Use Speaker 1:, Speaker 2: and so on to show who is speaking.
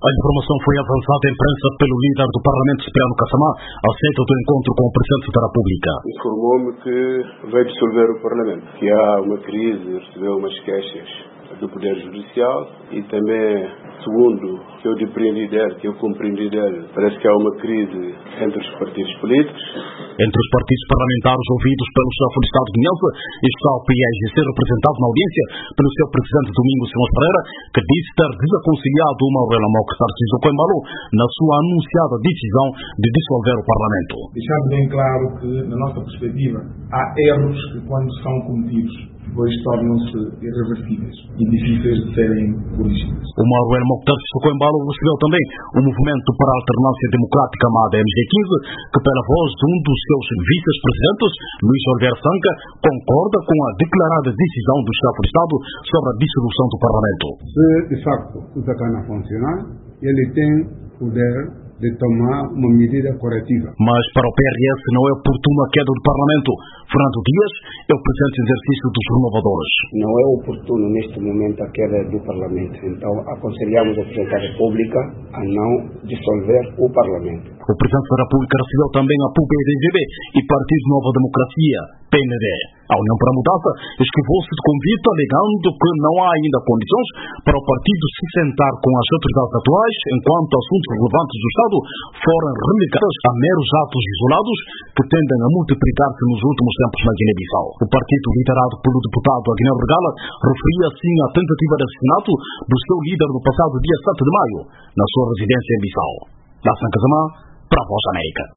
Speaker 1: A informação foi avançada à imprensa pelo líder do Parlamento, Cipriano Kassamá, aceita do encontro com o Presidente da República.
Speaker 2: Informou-me que vai dissolver o Parlamento, que há uma crise, recebeu umas queixas do Poder Judicial e também, segundo o que eu compreendi dele, parece que há uma crise entre os partidos políticos.
Speaker 1: Entre os partidos parlamentares ouvidos pelo chefe de Estado de Niassa está o PIGC, representado na audiência pelo seu presidente Domingos Simões Pereira, que disse ter desaconselhado o Manuel Mokhtar Sissoko Embalo na sua anunciada decisão de dissolver o Parlamento.
Speaker 3: Deixar bem claro que, na nossa perspectiva, há erros que, quando são cometidos, depois tornam-se irreversíveis e difíceis de serem corrigidos.
Speaker 1: O Manuel Mokhtar Sissoko Embalo recebeu também o Movimento para a Alternância Democrática, chamado MG15, que, pela voz de um dos seus vice-presidentes, Luís Oliveira Sanca, concorda com a declarada decisão do chefe de Estado sobre a dissolução do Parlamento.
Speaker 4: Se, de facto, o Sacana funcionar, ele tem poder de tomar uma medida corretiva.
Speaker 1: Mas para o PRS não é oportuno a queda do Parlamento. Fernando Dias é o presidente de exercício dos renovadores.
Speaker 5: Não é oportuno neste momento a queda do Parlamento. Então aconselhamos ao Presidente da República a não dissolver o Parlamento.
Speaker 1: O Presidente da República recebeu também a PUB-DGB e Partido Nova Democracia, PND. A União para a Mudança esquivou-se de convite, alegando que não há ainda condições para o partido se sentar com as autoridades atuais, enquanto assuntos relevantes do Estado foram relegados a meros atos isolados que tendem a multiplicar-se nos últimos tempos na Guiné-Bissau. O partido, liderado pelo deputado Aguinaldo Regala, referia assim a tentativa de assassinato do seu líder no passado dia 7 de maio, na sua residência em Bissau. Lassan Kassamá, para a Voz da América.